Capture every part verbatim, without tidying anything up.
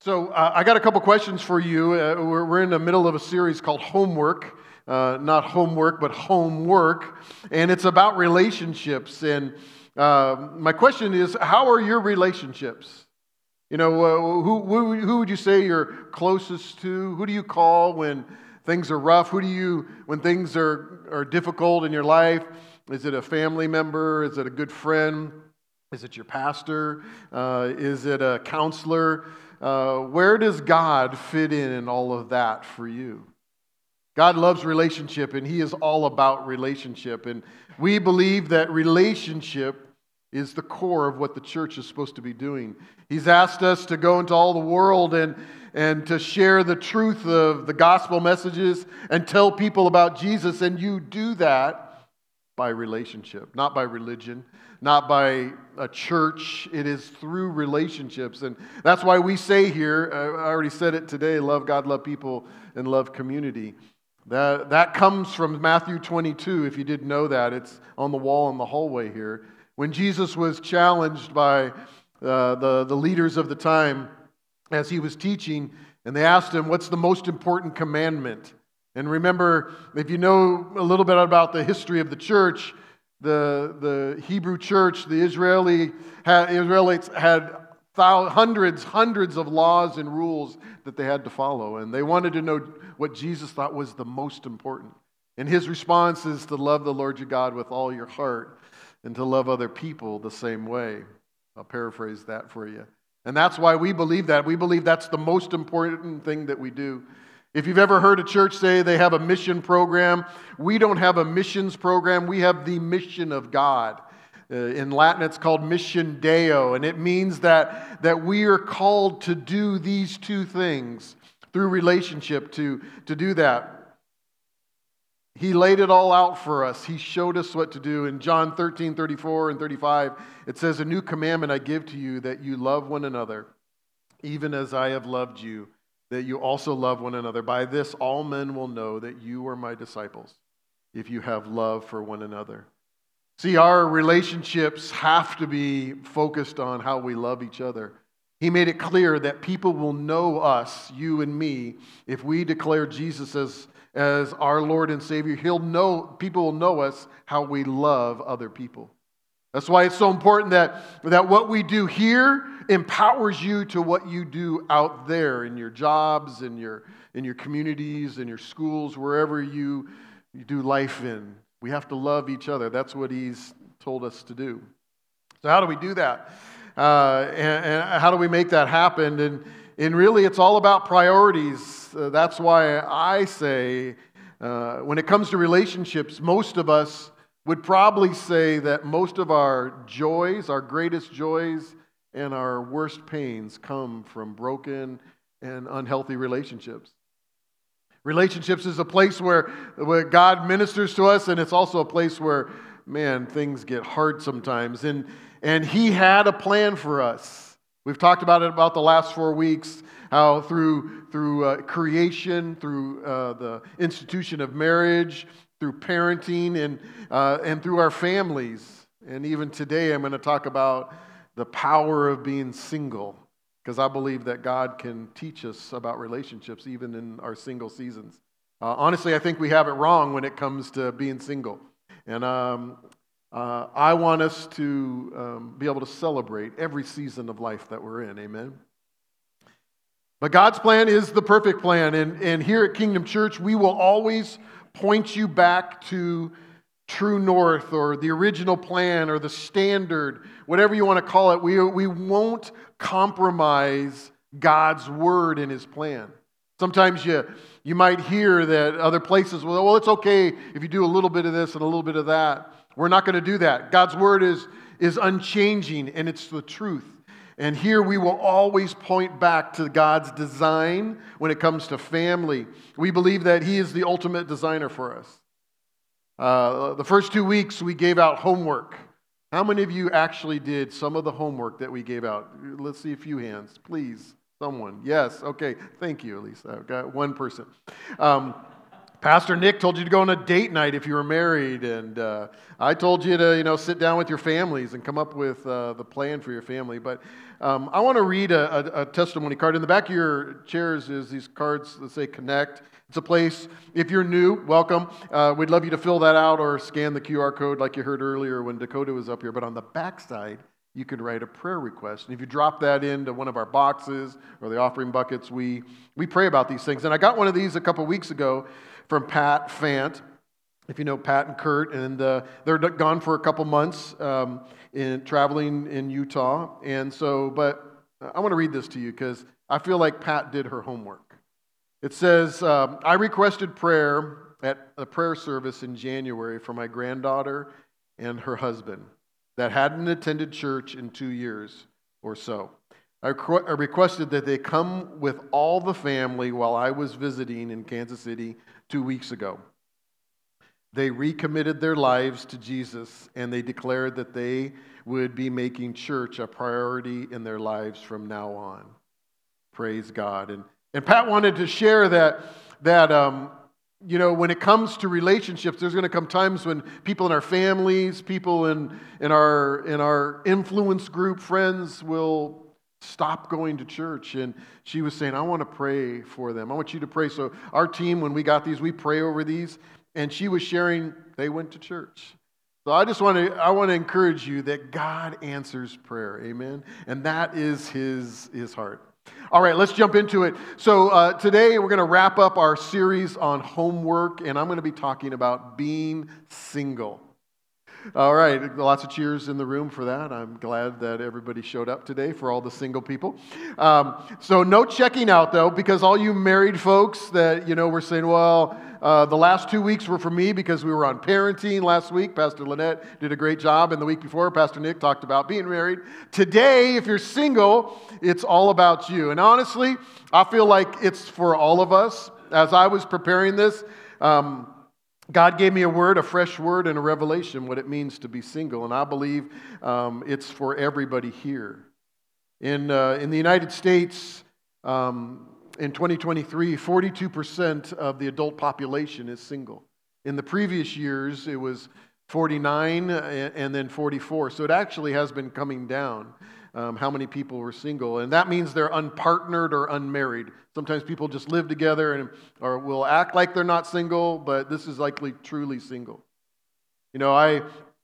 So uh, I got a couple questions for you. Uh, we're, we're in the middle of a series called Homework. Uh, not homework, but homework. And it's about relationships. And uh, my question is, how are your relationships? You know, uh, who, who, who would you say you're closest to? Who do you call when things are rough? Who do you, when things are, are difficult in your life? Is it a family member? Is it a good friend? Is it your pastor? Uh, is it a counselor? Uh, where does God fit in in all of that for you? God loves relationship, and He is all about relationship. And we believe that relationship is the core of what the church is supposed to be doing. He's asked us to go into all the world and, and to share the truth of the gospel messages and tell people about Jesus. And you do that by relationship, not by religion, not by a church. It is through relationships. And that's why we say here, I already said it today, love God, love people, and love community. That, that comes from Matthew twenty-two, if you didn't know that. It's on the wall in the hallway here. When Jesus was challenged by uh, the, the leaders of the time as He was teaching, and they asked Him, what's the most important commandment? And remember, if you know a little bit about the history of the church, the, the Hebrew church, the Israeli had, Israelites had thousands, hundreds, hundreds of laws and rules that they had to follow. And they wanted to know what Jesus thought was the most important. And His response is to love the Lord your God with all your heart and to love other people the same way. I'll paraphrase that for you. And that's why we believe that. We believe that's the most important thing that we do. If you've ever heard a church say they have a mission program, we don't have a missions program. We have the mission of God. Uh, in Latin, it's called Mission Deo, and it means that, that we are called to do these two things through relationship to, to do that. He laid it all out for us. He showed us what to do. In John thirteen, thirty-four and thirty-five, it says, a new commandment I give to you, that you love one another, even as I have loved you, that you also love one another. By this all men will know that you are my disciples, if you have love for one another. See, our relationships have to be focused on how we love each other. He made it clear that people will know us, you and me, if we declare Jesus as, as our Lord and Savior. He'll know, people will know us how we love other people. That's why it's so important that, that what we do here empowers you to what you do out there in your jobs, in your, in your communities, in your schools, wherever you, you do life in. We have to love each other. That's what He's told us to do. So how do we do that? Uh, and, and how do we make that happen? And, and really, it's all about priorities. Uh, that's why I say, uh, when it comes to relationships, most of us would probably say that most of our joys, our greatest joys, and our worst pains come from broken and unhealthy relationships. Relationships is a place where, where God ministers to us, and it's also a place where, man, things get hard sometimes. And, and He had a plan for us. We've talked about it about the last four weeks, how through, through uh, creation, through uh, the institution of marriage, through parenting, and, uh, and through our families. And even today I'm going to talk about the power of being single, because I believe that God can teach us about relationships even in our single seasons. Uh, honestly, I think we have it wrong when it comes to being single. And um, uh, I want us to um, be able to celebrate every season of life that we're in. Amen? But God's plan is the perfect plan. And, and here at Kingdom Church, we will always point you back to true north, or the original plan, or the standard, whatever you want to call it. We, we won't compromise God's word and His plan. Sometimes you, you might hear that other places, well, well, it's okay if you do a little bit of this and a little bit of that. We're not going to do that. God's word is, is unchanging, and it's the truth. And here we will always point back to God's design when it comes to family. We believe that He is the ultimate designer for us. Uh, the first two weeks we gave out homework. How many of you actually did some of the homework that we gave out? Let's see a few hands, please. Someone. Yes. Okay. Thank you, Elisa. I've got one person. Um, Pastor Nick told you to go on a date night if you were married, and uh, I told you to, you know, sit down with your families and come up with uh, the plan for your family. But um, I want to read a, a, a testimony card. In the back of your chairs is these cards that say Connect. It's a place, if you're new, welcome. Uh, we'd love you to fill that out or scan the Q R code like you heard earlier when Dakota was up here. But on the back side, you could write a prayer request. And if you drop that into one of our boxes or the offering buckets, we, we pray about these things. And I got one of these a couple weeks ago from Pat Fant, if you know Pat and Kurt, and uh, they're gone for a couple months um, in traveling in Utah. And so, but I want to read this to you because I feel like Pat did her homework. It says, um, I requested prayer at a prayer service in January for my granddaughter and her husband that hadn't attended church in two years or so. I requested that they come with all the family while I was visiting in Kansas City two weeks ago. They recommitted their lives to Jesus, and they declared that they would be making church a priority in their lives from now on. Praise God. And, and Pat wanted to share that, that um, you know, when it comes to relationships, there's going to come times when people in our families, people in, in, our, in our influence group, friends will stop going to church. And she was saying, I want to pray for them. I want you to pray. So our team, when we got these, we pray over these. And she was sharing they went to church. So I just want to I want to encourage you that God answers prayer. Amen. And that is his, his heart. All right, let's jump into it. So uh, today we're going to wrap up our series on homework, and I'm going to be talking about being single. All right, lots of cheers in the room for that. I'm glad that everybody showed up today for all the single people. Um, so no checking out, though, because all you married folks that, you know, were saying, well, uh, the last two weeks were for me because we were on parenting last week. Pastor Lynette did a great job, and the week before, Pastor Nick talked about being married. Today, if you're single, it's all about you. And honestly, I feel like it's for all of us. As I was preparing this, um, God gave me a word, a fresh word, and a revelation, what it means to be single. And I believe um, it's for everybody here. In, uh, in the United States, um, in twenty twenty-three, forty-two percent of the adult population is single. In the previous years, it was forty-nine and then forty-four. So it actually has been coming down. Um, how many people were single. And that means they're unpartnered or unmarried. Sometimes people just live together and or will act like they're not single, but this is likely truly single. You know, I,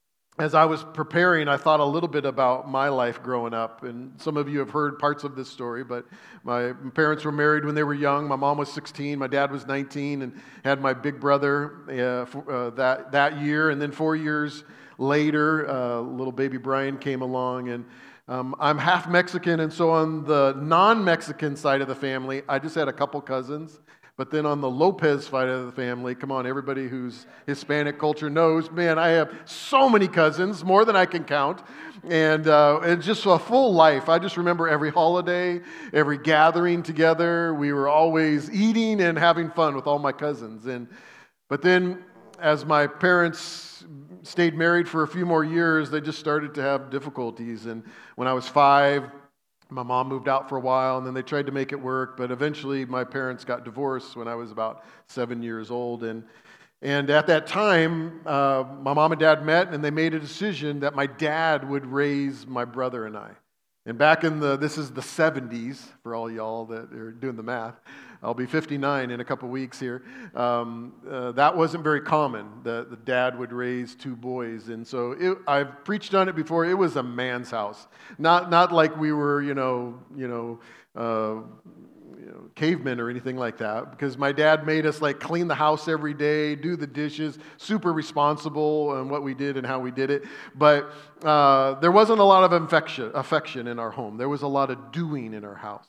as I was preparing, I thought a little bit about my life growing up. And some of you have heard parts of this story, but my parents were married when they were young. My mom was sixteen, my dad was nineteen, and had my big brother uh, for, uh, that, that year. And then four years later, uh, little baby Brian came along, and Um, I'm half Mexican, and so on the non-Mexican side of the family, I just had a couple cousins. But then on the Lopez side of the family, come on, everybody who's Hispanic culture knows, man, I have so many cousins, more than I can count. And uh, it's just a full life. I just remember every holiday, every gathering together. We were always eating and having fun with all my cousins. And but then as my parents stayed married for a few more years, they just started to have difficulties. And when I was five, my mom moved out for a while, and then they tried to make it work. But eventually, my parents got divorced when I was about seven years old. And and at that time, uh, my mom and dad met, and they made a decision that my dad would raise my brother and I. And back in the, this is the seventies, for all y'all that are doing the math, I'll be fifty-nine in a couple weeks here. Um, uh, that wasn't very common. The, the dad would raise two boys. And so it, I've preached on it before. It was a man's house. Not not like we were, you know, you know, uh, you know, cavemen or anything like that. Because my dad made us like clean the house every day, do the dishes, super responsible in what we did and how we did it. But uh, there wasn't a lot of affection, affection in our home. There was a lot of doing in our house.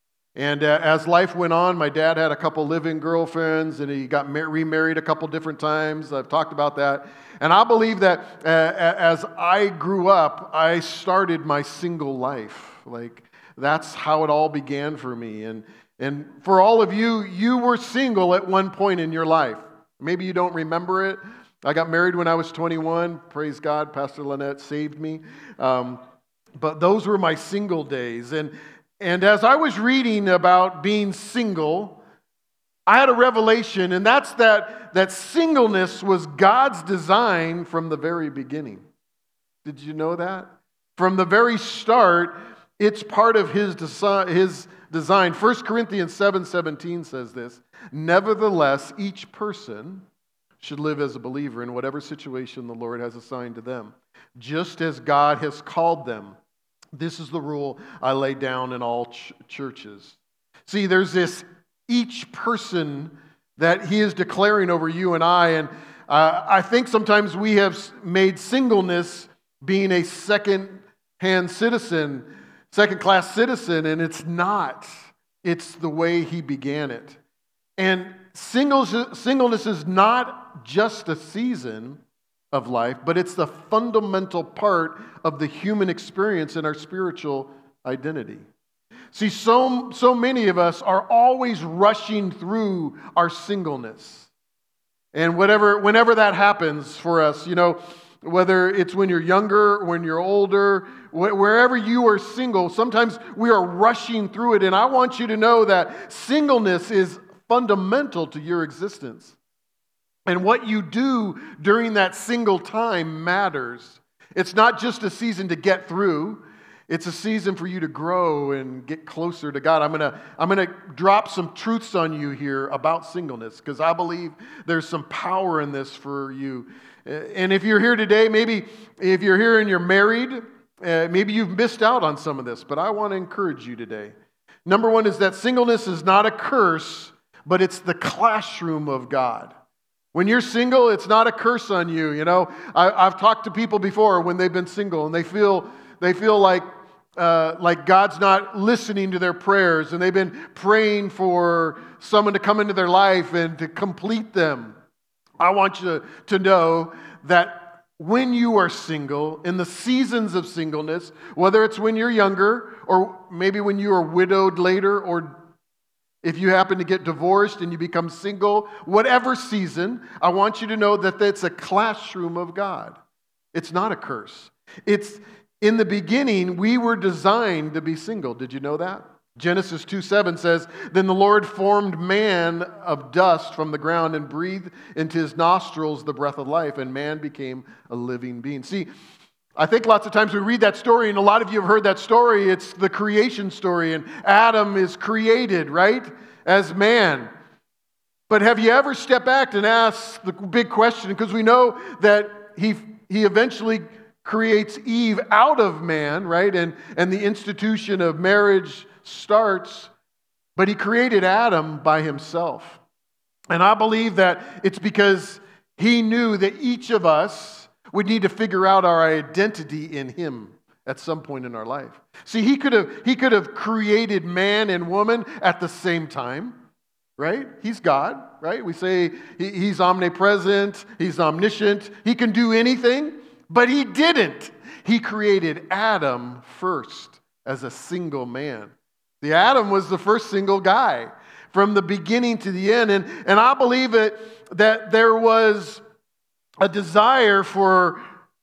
And uh, as life went on, my dad had a couple living girlfriends, and he got mar- remarried a couple different times. I've talked about that. And I believe that uh, as I grew up, I started my single life. Like, that's how it all began for me. And, and for all of you, you were single at one point in your life. Maybe you don't remember it. I got married when I was twenty-one. Praise God, Pastor Lynette saved me. Um, but those were my single days. And And as I was reading about being single, I had a revelation, and that's that, that singleness was God's design from the very beginning. Did you know that? From the very start, it's part of His, desi- his design. First Corinthians seven seventeen says this, "Nevertheless, each person should live as a believer in whatever situation the Lord has assigned to them, just as God has called them. This is the rule I lay down in all ch- churches." See, there's this each person that He is declaring over you and I, and uh, I think sometimes we have made singleness being a second-hand citizen, second-class citizen, and it's not. It's the way He began it. And singles, singleness is not just a season of life, but it's the fundamental part of the human experience and our spiritual identity. See, so, so many of us are always rushing through our singleness. And whatever, whenever that happens for us, you know, whether it's when you're younger, when you're older, wh- wherever you are single, sometimes we are rushing through it. And I want you to know that singleness is fundamental to your existence. And what you do during that single time matters. It's not just a season to get through. It's a season for you to grow and get closer to God. I'm going to I'm going to drop some truths on you here about singleness because I believe there's some power in this for you. And if you're here today, maybe if you're here and you're married, uh, maybe you've missed out on some of this, but I want to encourage you today. Number one is that singleness is not a curse, but it's the classroom of God. When you're single, it's not a curse on you. You know, I, I've talked to people before when they've been single, and they feel they feel like uh, like God's not listening to their prayers, and they've been praying for someone to come into their life and to complete them. I want you to, to know that when you are single, in the seasons of singleness, whether it's when you're younger or maybe when you are widowed later, or if you happen to get divorced and you become single, whatever season, I want you to know that it's a classroom of God. It's not a curse. It's in the beginning, we were designed to be single. Did you know that? Genesis two seven says, "Then the Lord formed man of dust from the ground and breathed into his nostrils the breath of life, and man became a living being." See, I think lots of times we read that story, and a lot of you have heard that story. It's the creation story, and Adam is created, right, as man. But have you ever stepped back and asked the big question? Because we know that he, he eventually creates Eve out of man, right, and, and the institution of marriage starts, but He created Adam by himself. And I believe that it's because He knew that each of us would need to figure out our identity in Him at some point in our life. See, He could have He could have created man and woman at the same time, right? He's God, right? We say he, He's omnipresent, He's omniscient, He can do anything, but He didn't. He created Adam first as a single man. The Adam was the first single guy from the beginning to the end. And, and I believe it, that there was a desire for,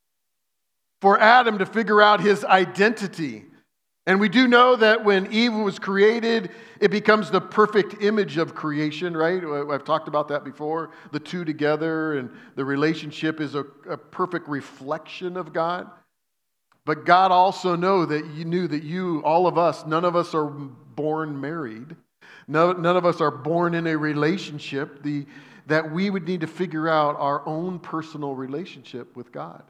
for Adam to figure out his identity. And we do know that when Eve was created, it becomes the perfect image of creation, right? I've talked about that before. The two together and the relationship is a, a perfect reflection of God. But God also know that you knew that you, all of us, none of us are born married. No, none of us are born in a relationship. The, that we would need to figure out our own personal relationship with God.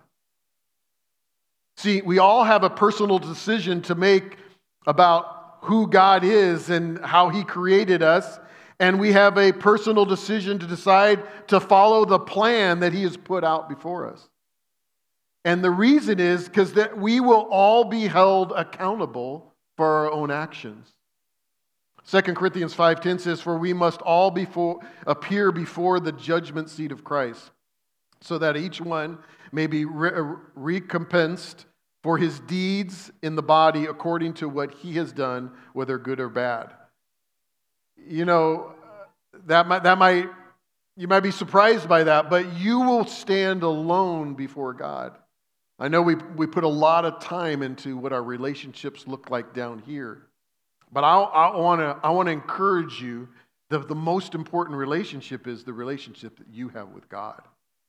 See, we all have a personal decision to make about who God is and how He created us. And we have a personal decision to decide to follow the plan that He has put out before us. And the reason is because that we will all be held accountable for our own actions. Second Corinthians five ten says, "For we must all before, appear before the judgment seat of Christ, so that each one may be re- recompensed for his deeds in the body according to what he has done, whether good or bad." You know, that might, that might you might be surprised by that, but you will stand alone before God. I know we, we put a lot of time into what our relationships look like down here. But I, I want to I want to encourage you The, the most important relationship is the relationship that you have with God.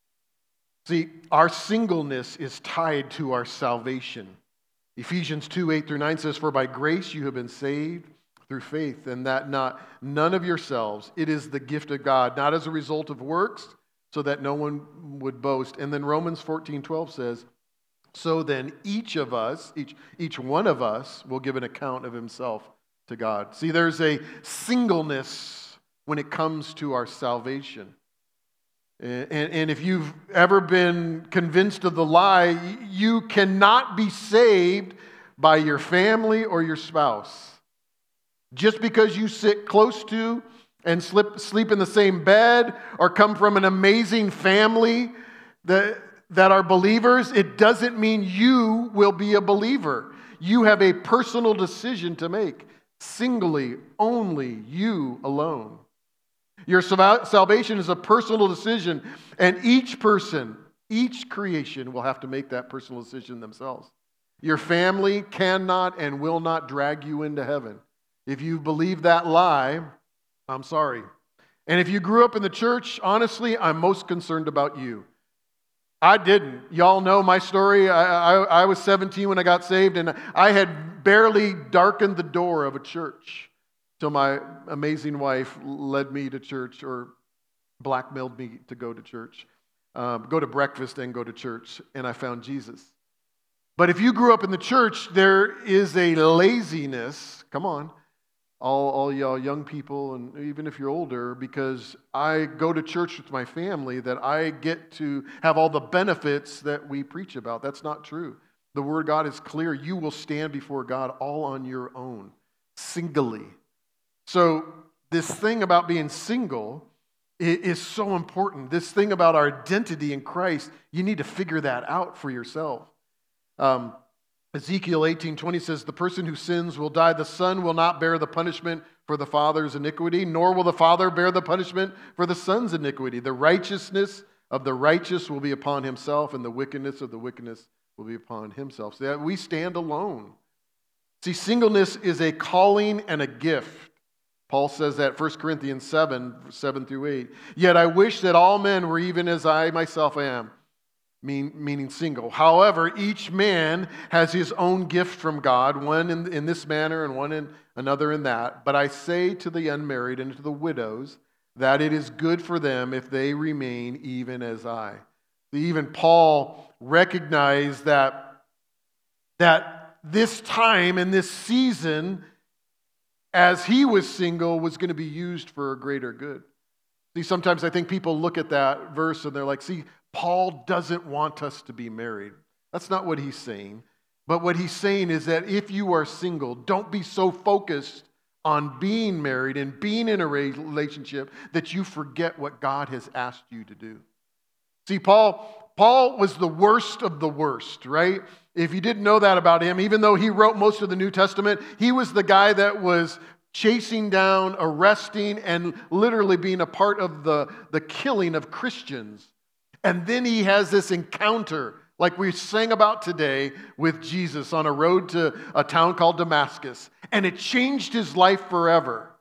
See, our singleness is tied to our salvation. Ephesians two, eight through nine says, "For by grace you have been saved through faith, and that not none of yourselves. It is the gift of God, not as a result of works, so that no one would boast." And then Romans fourteen, twelve says, "So then each of us, each, each one of us will give an account of himself to God." See, there's a singleness when it comes to our salvation. And, and if you've ever been convinced of the lie, you cannot be saved by your family or your spouse. Just because you sit close to and slip, sleep in the same bed or come from an amazing family that, that are believers, it doesn't mean you will be a believer. You have a personal decision to make. Singly, only you alone. Your salvation is a personal decision, and each person, each creation will have to make that personal decision themselves. Your family cannot and will not drag you into heaven. If you believe that lie, I'm sorry. And if you grew up in the church, honestly, I'm most concerned about you. I didn't. Y'all know my story. I, I, I was seventeen when I got saved, and I had barely darkened the door of a church till my amazing wife led me to church, or blackmailed me to go to church, um, go to breakfast and go to church, and I found Jesus. But if you grew up in the church, there is a laziness, come on, all, all y'all young people, and even if you're older, because I go to church with my family, that I get to have all the benefits that we preach about. That's not true. The Word of God is clear. You will stand before God all on your own, singly. So this thing about being single is so important. This thing about our identity in Christ, you need to figure that out for yourself. Um, Ezekiel eighteen twenty says, "The person who sins will die. The son will not bear the punishment for the father's iniquity, nor will the father bear the punishment for the son's iniquity. The righteousness of the righteous will be upon himself, and the wickedness of the wickedness will be upon himself." So that we stand alone. See, singleness is a calling and a gift. Paul says that, First Corinthians seven, seven through eight. "Yet I wish that all men were even as I myself am," mean, meaning single. "However, each man has his own gift from God, one in, in this manner and one in another in that. But I say to the unmarried and to the widows that it is good for them if they remain even as I." Even Paul recognized that, that this time and this season, as he was single, was going to be used for a greater good. See, sometimes I think people look at that verse and they're like, see, Paul doesn't want us to be married. That's not what he's saying. But what he's saying is that if you are single, don't be so focused on being married and being in a relationship that you forget what God has asked you to do. See, Paul, Paul was the worst of the worst, right? If you didn't know that about him, even though he wrote most of the New Testament, he was the guy that was chasing down, arresting, and literally being a part of the, the killing of Christians. And then he has this encounter, like we sang about today, with Jesus on a road to a town called Damascus. And it changed his life forever.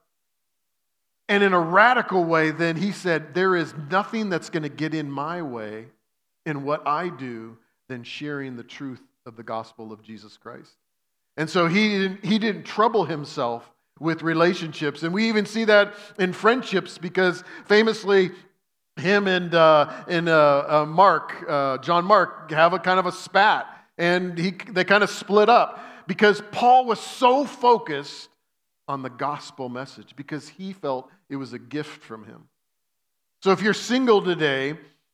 And in a radical way, then he said, there is nothing that's going to get in my way in what I do than sharing the truth of the gospel of Jesus Christ. And so he didn't, he didn't trouble himself with relationships. And we even see that in friendships, because famously him and, uh, and uh, uh, Mark, uh, John Mark, have a kind of a spat. And he, they kind of split up because Paul was so focused on the gospel message because he felt it was a gift from him. So if you're single today,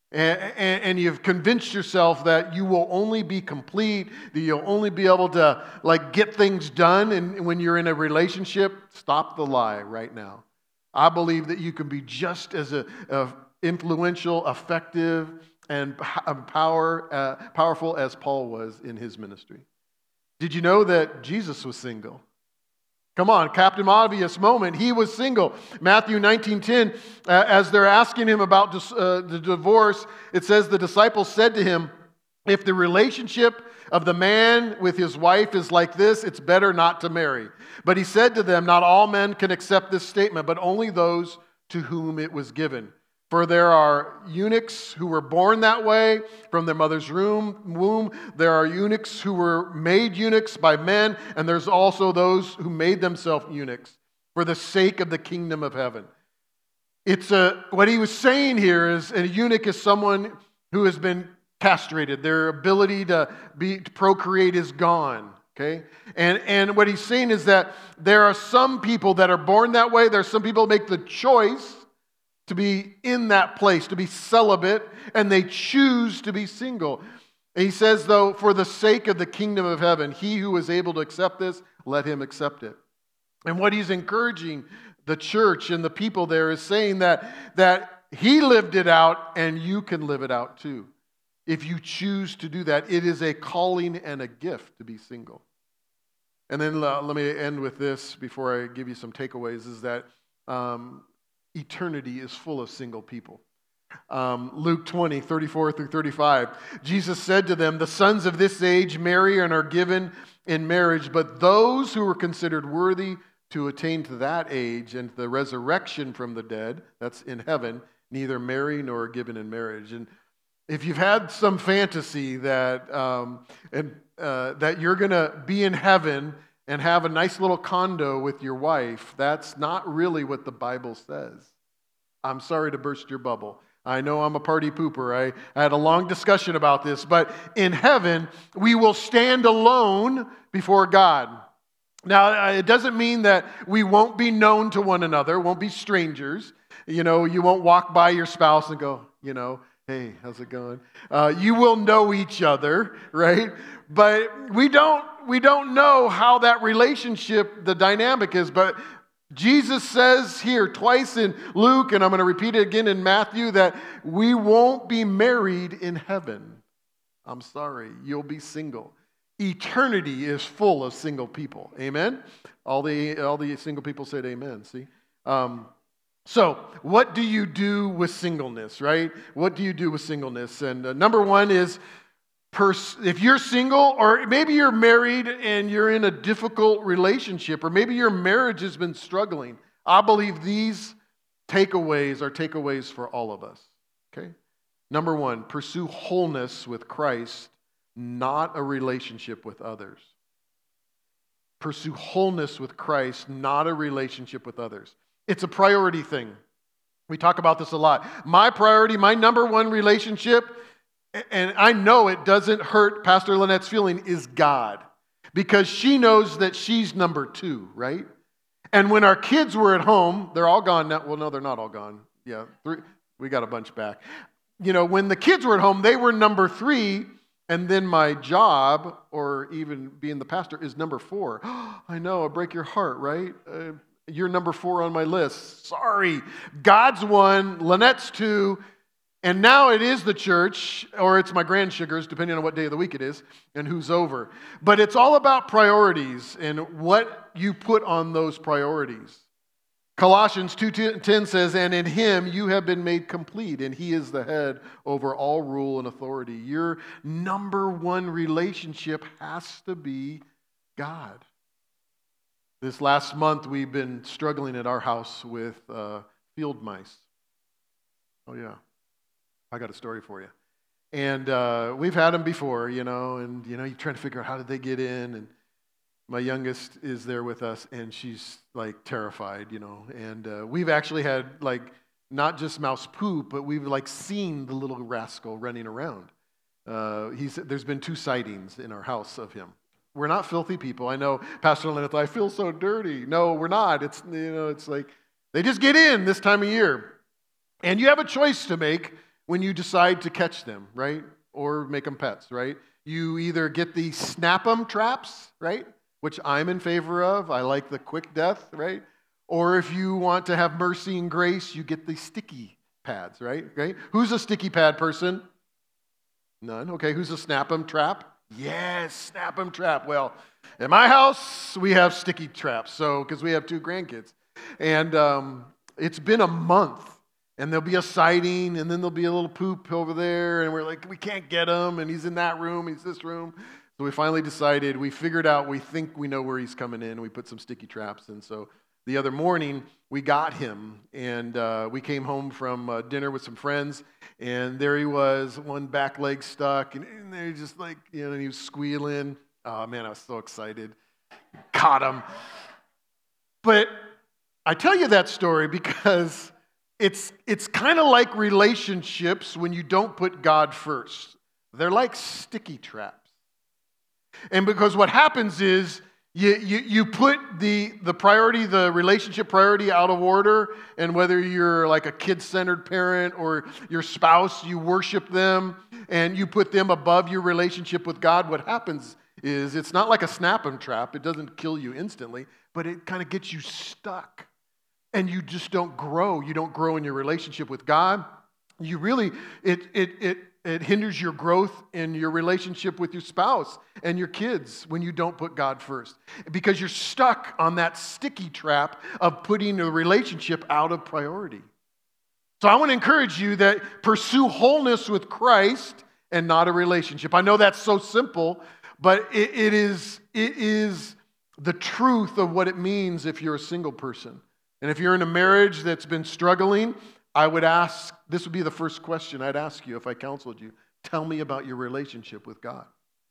and you've convinced yourself that you will only be complete, that you'll only be able to like get things done, and when you're in a relationship, stop the lie right now. I believe that you can be just as a, a influential, effective, and power, uh, powerful as Paul was in his ministry. Did you know that Jesus was single? Come on, Captain Obvious moment. He was single. Matthew nineteen ten, uh, as they're asking him about dis, uh, the divorce, it says the disciples said to him, if the relationship of the man with his wife is like this, it's better not to marry. But he said to them, not all men can accept this statement, but only those to whom it was given. For there are eunuchs who were born that way from their mother's womb. There are eunuchs who were made eunuchs by men, and there's also those who made themselves eunuchs for the sake of the kingdom of heaven. It's a, what he was saying here is a eunuch is someone who has been castrated. Their ability to be to procreate is gone. Okay? And, and what he's saying is that there are some people that are born that way. There are some people who make the choice to be in that place, to be celibate, and they choose to be single. And he says, though, for the sake of the kingdom of heaven, he who is able to accept this, let him accept it. And what he's encouraging the church and the people there is saying that, that he lived it out and you can live it out too. If you choose to do that, it is a calling and a gift to be single. And then uh, let me end with this before I give you some takeaways, is that um, eternity is full of single people. Um, Luke twenty, thirty-four through thirty-five. Jesus said to them, the sons of this age marry and are given in marriage, but those who were considered worthy to attain to that age and the resurrection from the dead, that's in heaven, neither marry nor are given in marriage. And if you've had some fantasy that um, and uh, that you're going to be in heaven and have a nice little condo with your wife, that's not really what the Bible says. I'm sorry to burst your bubble. I know I'm a party pooper. I, I had a long discussion about this, but in heaven, we will stand alone before God. Now, it doesn't mean that we won't be known to one another, won't be strangers. You know, you won't walk by your spouse and go, you know, hey, how's it going? Uh, you will know each other, right? But we don't, we don't know how that relationship, the dynamic is. But Jesus says here twice in Luke, and I'm going to repeat it again in Matthew, that we won't be married in heaven. I'm sorry, you'll be single. Eternity is full of single people. Amen? All the, all the single people said amen, see? Um, so, what do you do with singleness, right? What do you do with singleness? And uh, number one is, pers- if you're single, or maybe you're married and you're in a difficult relationship, or maybe your marriage has been struggling, I believe these takeaways are takeaways for all of us, okay? Number one, pursue wholeness with Christ, not a relationship with others. Pursue wholeness with Christ, not a relationship with others. It's a priority thing. We talk about this a lot. My priority, my number one relationship, and I know it doesn't hurt Pastor Lynette's feeling, is God. Because she knows that she's number two, right? And when our kids were at home, they're all gone now. Well, no, they're not all gone. Yeah, three, we got a bunch back. You know, when the kids were at home, they were number three. And then my job, or even being the pastor, is number four. I know, I break your heart, right? Uh, you're number four on my list. Sorry. God's one, Lynette's two, and now it is the church, or it's my grandsugars, depending on what day of the week it is, and who's over. But it's all about priorities and what you put on those priorities. Colossians two ten says, and in him you have been made complete, and he is the head over all rule and authority. Your number one relationship has to be God. This last month we've been struggling at our house with uh, field mice. Oh yeah, I got a story for you. And uh, we've had them before, you know, and you know, you're trying to figure out how did they get in, and my youngest is there with us, and she's like terrified, you know. And uh, we've actually had like not just mouse poop, but we've like seen the little rascal running around. Uh, he's there's been two sightings in our house of him. We're not filthy people. I know, Pastor Lynette, I feel so dirty. No, we're not. It's you know, it's like they just get in this time of year, and you have a choice to make when you decide to catch them, right, or make them pets, right? You either get the snap 'em traps, right, which I'm in favor of. I like the quick death, right? Or if you want to have mercy and grace, you get the sticky pads, right? Okay. Who's a sticky pad person? None. Okay. Who's a snap 'em trap? Yes, snap 'em trap. Well, at my house, we have sticky traps, so because we have two grandkids. And um, it's been a month, and there'll be a sighting, and then there'll be a little poop over there, and we're like, we can't get him, and he's in that room, he's this room. So we finally decided, we figured out, we think we know where he's coming in. We put some sticky traps. And so the other morning, we got him. And uh, we came home from uh, dinner with some friends. And there he was, one back leg stuck. And, and they're just like, you know, and he was squealing. Oh, man, I was so excited. Caught him. But I tell you that story because it's, it's kind of like relationships when you don't put God first. They're like sticky traps. And because what happens is you, you, you put the, the priority, the relationship priority out of order, and whether you're like a kid-centered parent or your spouse, you worship them, and you put them above your relationship with God, what happens is it's not like a snap 'em trap. It doesn't kill you instantly, but it kind of gets you stuck. And you just don't grow. You don't grow in your relationship with God. You really, it it it it hinders your growth in your relationship with your spouse and your kids when you don't put God first. Because you're stuck on that sticky trap of putting a relationship out of priority. So I want to encourage you that pursue wholeness with Christ and not a relationship. I know that's so simple, but it, it is it is the truth of what it means if you're a single person. And if you're in a marriage that's been struggling, I would ask, this would be the first question I'd ask you if I counseled you. Tell me about your relationship with God.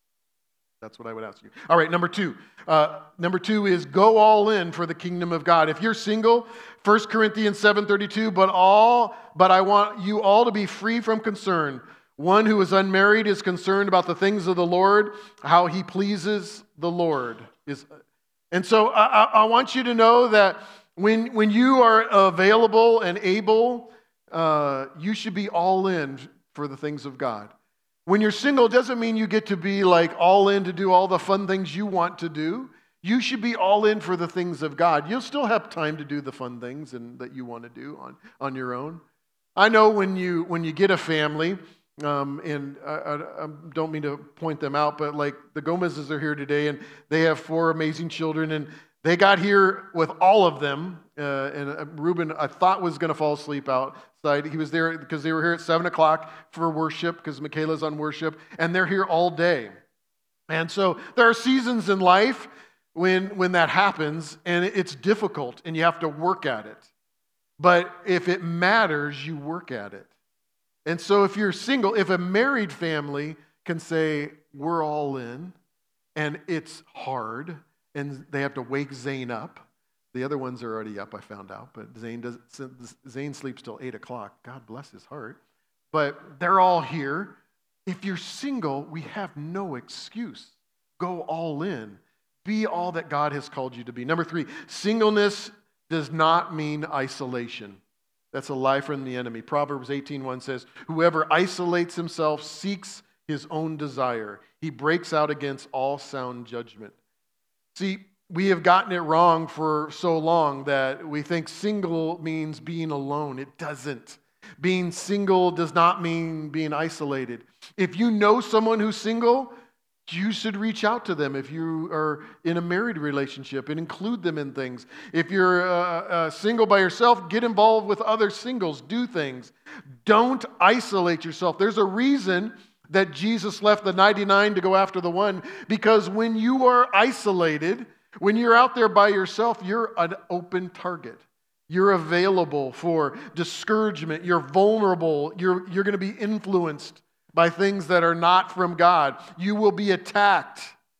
That's what I would ask you. All right, number two. Uh, number two is go all in for the kingdom of God. If you're single, First Corinthians seven thirty-two, but all, but I want you all to be free from concern. One who is unmarried is concerned about the things of the Lord, how he pleases the Lord. Is, and so I, I want you to know that when, when you are available and able, uh, you should be all in for the things of God. When you're single, it doesn't mean you get to be like all in to do all the fun things you want to do. You should be all in for the things of God. You'll still have time to do the fun things and that you want to do on, on your own. I know when you when you get a family, um, and I, I, I don't mean to point them out, but like the Gomez's are here today, and they have four amazing children, and they got here with all of them, uh, and uh, Reuben, I thought, was going to fall asleep outside. He was there because they were here at seven o'clock for worship, because Michaela's on worship, and they're here all day. And so there are seasons in life when, when that happens, and it's difficult, and you have to work at it. But if it matters, you work at it. And so if you're single, if a married family can say, we're all in, and it's hard, and they have to wake Zane up. The other ones are already up, I found out, but Zane does Zane sleeps till eight o'clock. God bless his heart. But they're all here. If you're single, we have no excuse. Go all in. Be all that God has called you to be. Number three, singleness does not mean isolation. That's a lie from the enemy. Proverbs eighteen one says, whoever isolates himself seeks his own desire. He breaks out against all sound judgment. See, we have gotten it wrong for so long that we think single means being alone. It doesn't. Being single does not mean being isolated. If you know someone who's single, you should reach out to them if you are in a married relationship and include them in things. If you're uh, uh, single by yourself, get involved with other singles. Do things. Don't isolate yourself. There's a reason that Jesus left the ninety-nine to go after the one, because when you are isolated, when you're out there by yourself, you're an open target. You're available for discouragement. You're vulnerable. You're, you're going to be influenced by things that are not from God. You will be attacked.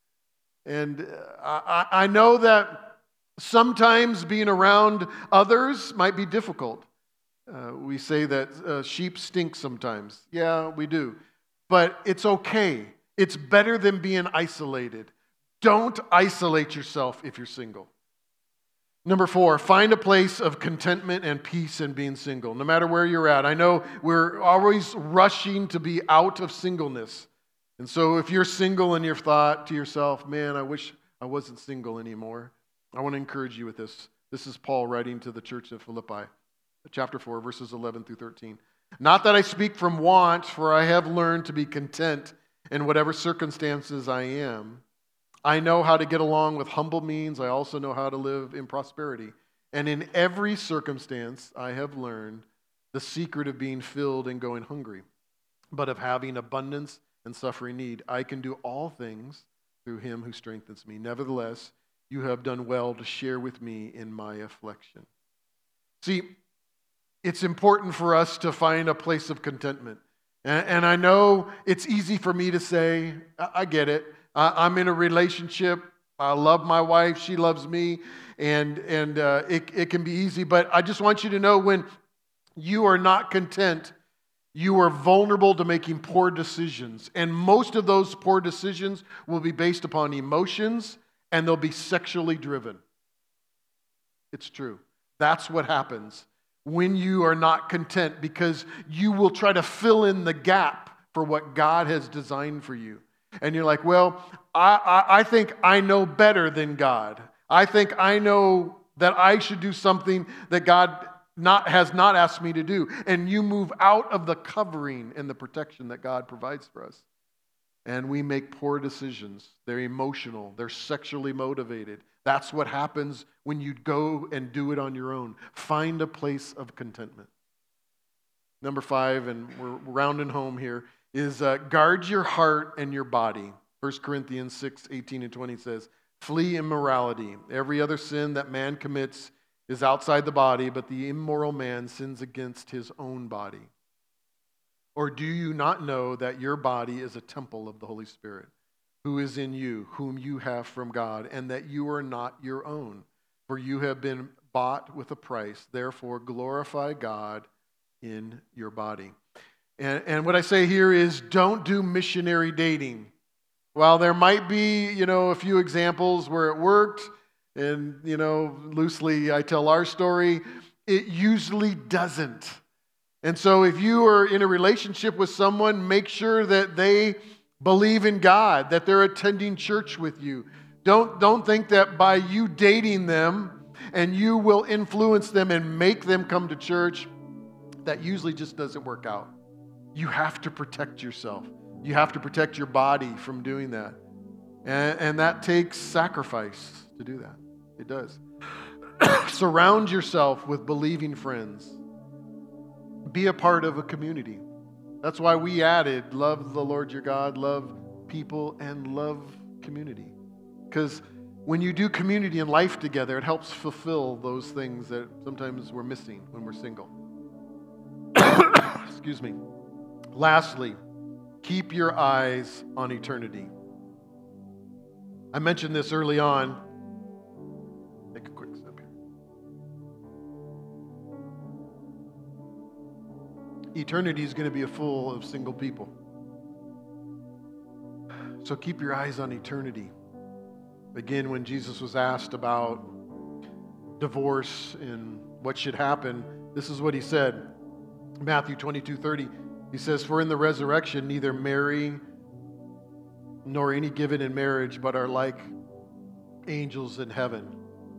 And I, I know that sometimes being around others might be difficult. Uh, we say that uh, sheep stink sometimes. Yeah, we do. But it's okay. It's better than being isolated. Don't isolate yourself if you're single. Number four, find a place of contentment and peace in being single, no matter where you're at. I know we're always rushing to be out of singleness. And so if you're single and you've thought to yourself, man, I wish I wasn't single anymore, I want to encourage you with this. This is Paul writing to the church of Philippi, chapter four, verses eleven through thirteen. Not that I speak from want, for I have learned to be content in whatever circumstances I am. I know how to get along with humble means. I also know how to live in prosperity. And in every circumstance, I have learned the secret of being filled and going hungry, but of having abundance and suffering need. I can do all things through him who strengthens me. Nevertheless, you have done well to share with me in my affliction. See, it's important for us to find a place of contentment. And, and I know it's easy for me to say, I, I get it. I, I'm in a relationship. I love my wife. She loves me. And, and uh, it, it can be easy. But I just want you to know, when you are not content, you are vulnerable to making poor decisions. And most of those poor decisions will be based upon emotions, and they'll be sexually driven. It's true. That's what happens when you are not content, because you will try to fill in the gap for what God has designed for you. And you're like, well, I, I, I think I know better than God. I think I know that I should do something that God not has not asked me to do. And you move out of the covering and the protection that God provides for us. And we make poor decisions. They're emotional. They're sexually motivated. That's what happens when you go and do it on your own. Find a place of contentment. Number five, and we're rounding home here, is uh, guard your heart and your body. First Corinthians six, eighteen and twenty says, flee immorality. Every other sin that man commits is outside the body, but the immoral man sins against his own body. Or do you not know that your body is a temple of the Holy Spirit, who is in you, whom you have from God, and that you are not your own? For you have been bought with a price. Therefore, glorify God in your body. And, and what I say here is, don't do missionary dating. While there might be, you know, a few examples where it worked, and, you know, loosely I tell our story, it usually doesn't. And so if you are in a relationship with someone, make sure that they believe in God, that they're attending church with you. Don't, don't think that by you dating them and you will influence them and make them come to church. That usually just doesn't work out. You have to protect yourself. You have to protect your body from doing that. And, and that takes sacrifice to do that. It does. Surround yourself with believing friends. Be a part of a community. That's why we added love the Lord your God, love people, and love community. Because when you do community and life together, it helps fulfill those things that sometimes we're missing when we're single. Excuse me. Lastly, keep your eyes on eternity. I mentioned this early on. Take a quick step here. Eternity is going to be full of single people. So keep your eyes on eternity. Again, when Jesus was asked about divorce and what should happen, this is what he said. Matthew twenty-two thirty. He says, for in the resurrection, neither Mary nor any given in marriage, but are like angels in heaven.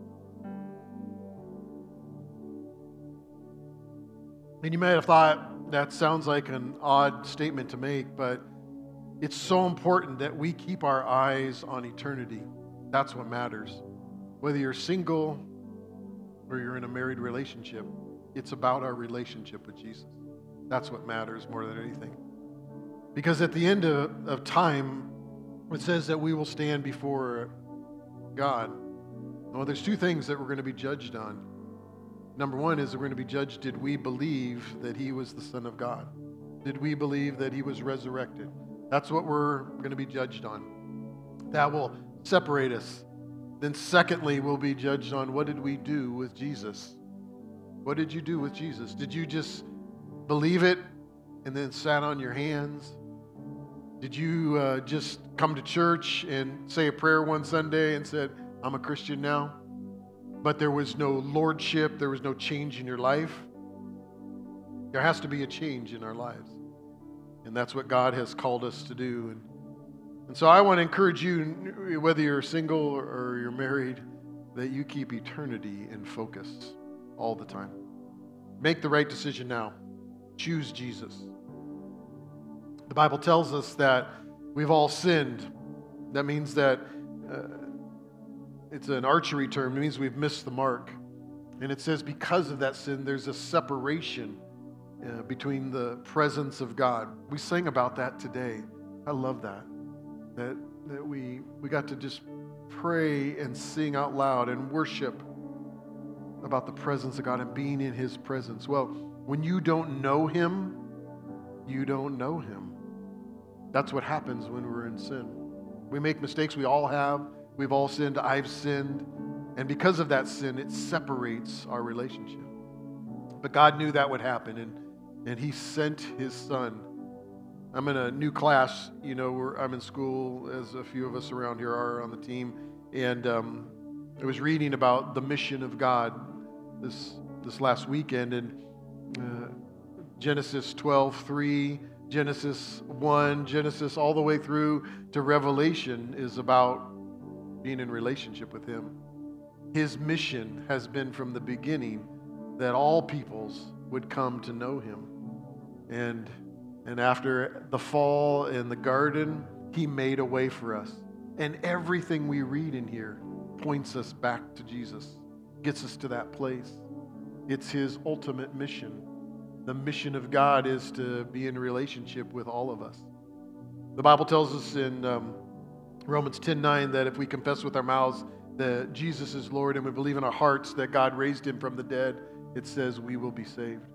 And you might have thought that sounds like an odd statement to make, but it's so important that we keep our eyes on eternity. That's what matters. Whether you're single or you're in a married relationship, it's about our relationship with Jesus. That's what matters more than anything. Because at the end of, of time, it says that we will stand before God. Well, there's two things that we're going to be judged on. Number one is we're going to be judged, did we believe that he was the Son of God? Did we believe that he was resurrected? That's what we're going to be judged on. That will separate us. Then secondly, we'll be judged on what did we do with Jesus? What did you do with Jesus? Did you just believe it and then sat on your hands? Did you uh, just come to church and say a prayer one Sunday and said, I'm a Christian now? But there was no lordship, there was no change in your life? There has to be a change in our lives. And that's what God has called us to do. And, and so I want to encourage you, whether you're single or you're married, that you keep eternity in focus all the time. Make the right decision now. Choose Jesus. The Bible tells us that we've all sinned. That means that uh, it's an archery term. It means we've missed the mark. And it says because of that sin, there's a separation uh, between the presence of God. We sang about that today. I love that. That that we, we got to just pray and sing out loud and worship about the presence of God and being in His presence. Well, when you don't know Him, you don't know Him. That's what happens when we're in sin. We make mistakes. We all have. We've all sinned. I've sinned. And because of that sin, it separates our relationship. But God knew that would happen, and, and He sent His Son. I'm in a new class. You know, we're, I'm in school, as a few of us around here are on the team. And um, I was reading about the mission of God this this last weekend. And uh, Genesis twelve three, Genesis one, Genesis all the way through to Revelation is about being in relationship with Him. His mission has been from the beginning that all peoples would come to know Him. And, and after the fall in the garden, He made a way for us. And everything we read in here points us back to Jesus, gets us to that place. It's His ultimate mission. The mission of God is to be in relationship with all of us. The Bible tells us in um, Romans ten nine that if we confess with our mouths that Jesus is Lord and we believe in our hearts that God raised Him from the dead, it says we will be saved.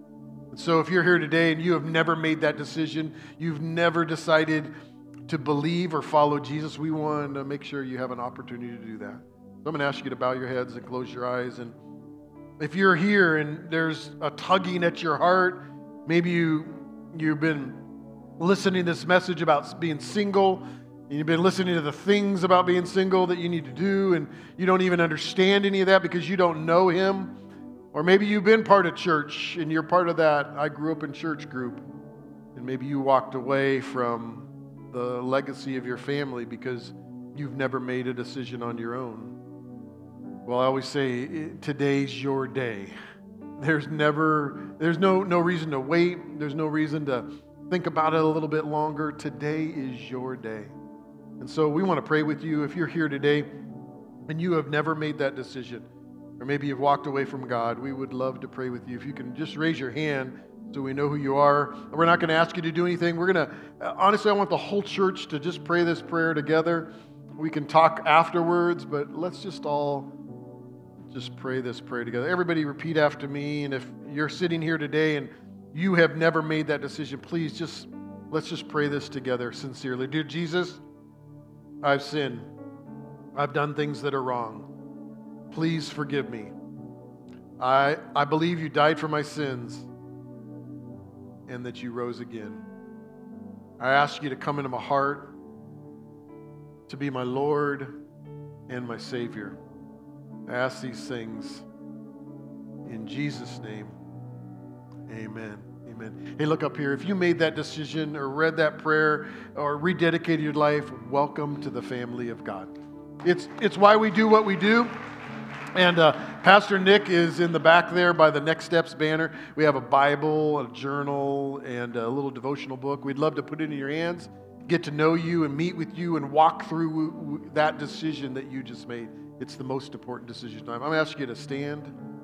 And so if you're here today and you have never made that decision, you've never decided to believe or follow Jesus, we want to make sure you have an opportunity to do that. So I'm going to ask you to bow your heads and close your eyes. And if you're here and there's a tugging at your heart, maybe you, you've been listening to this message about being single, and you've been listening to the things about being single that you need to do, and you don't even understand any of that because you don't know Him. Or maybe you've been part of church and you're part of that I grew up in church group, and maybe you walked away from the legacy of your family because you've never made a decision on your own. Well, I always say, today's your day. There's never, there's no, no reason to wait. There's no reason to think about it a little bit longer. Today is your day. And so we want to pray with you. If you're here today and you have never made that decision, or maybe you've walked away from God, we would love to pray with you. If you can just raise your hand so we know who you are. We're not going to ask you to do anything. We're going to, honestly, I want the whole church to just pray this prayer together. We can talk afterwards, but let's just all just pray this prayer together. Everybody repeat after me. And if you're sitting here today and you have never made that decision, please just, let's just pray this together sincerely. Dear Jesus, I've sinned. I've done things that are wrong. Please forgive me. I, I believe you died for my sins and that you rose again. I ask you to come into my heart, to be my Lord and my Savior. I ask these things in Jesus' name. Amen. Amen. Hey, look up here. If you made that decision or read that prayer or rededicated your life, welcome to the family of God. It's, it's why we do what we do. And uh, Pastor Nick is in the back there by the Next Steps banner. We have a Bible, a journal, and a little devotional book. We'd love to put it in your hands, get to know you and meet with you and walk through that decision that you just made. It's the most important decision time. I'm going to ask you to stand.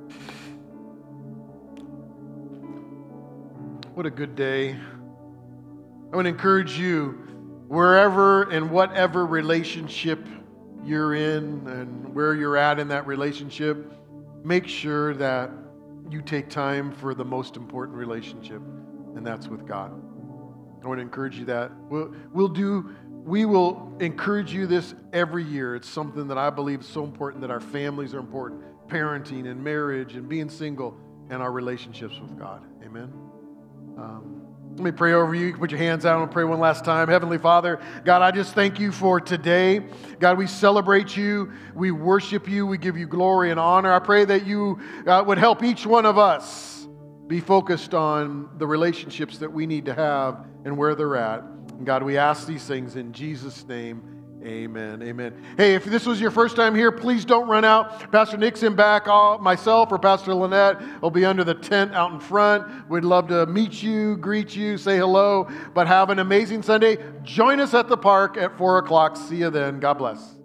What a good day. I want to encourage you, wherever and whatever relationship you're in and where you're at in that relationship, make sure that you take time for the most important relationship, and that's with God. I want to encourage you that. We'll, we'll do, we will encourage you this every year. It's something that I believe is so important, that our families are important. Parenting and marriage and being single and our relationships with God. Amen. Um, Let me pray over you. You can put your hands out and pray one last time. Heavenly Father, God, I just thank you for today. God, we celebrate you. We worship you. We give you glory and honor. I pray that you uh, would help each one of us be focused on the relationships that we need to have and where they're at. And God, we ask these things in Jesus' name. Amen. Amen. Hey, if this was your first time here, please don't run out. Pastor Nick's in back. I'll, myself or Pastor Lynette will be under the tent out in front. We'd love to meet you, greet you, say hello. But have an amazing Sunday. Join us at the park at four o'clock. See you then. God bless.